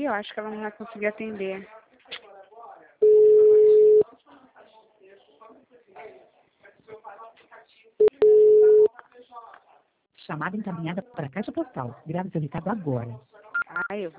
eu acho que ela não vai conseguir atender. Chamada encaminhada para a caixa postal. Grave seu recado agora. Eu